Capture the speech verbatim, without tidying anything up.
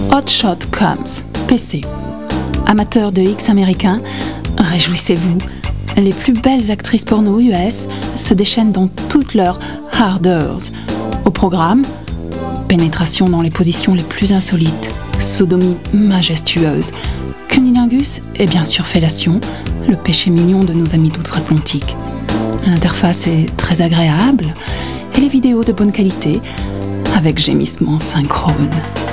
Hot Shot Comes, P C. Amateurs de X américains, réjouissez-vous. Les plus belles actrices porno U S se déchaînent dans toutes leurs harders. Au programme, pénétration dans les positions les plus insolites, sodomie majestueuse, cunnilingus et bien sûr fellation, le péché mignon de nos amis d'outre-Atlantique. L'interface est très agréable et les vidéos de bonne qualité avec gémissements synchrones.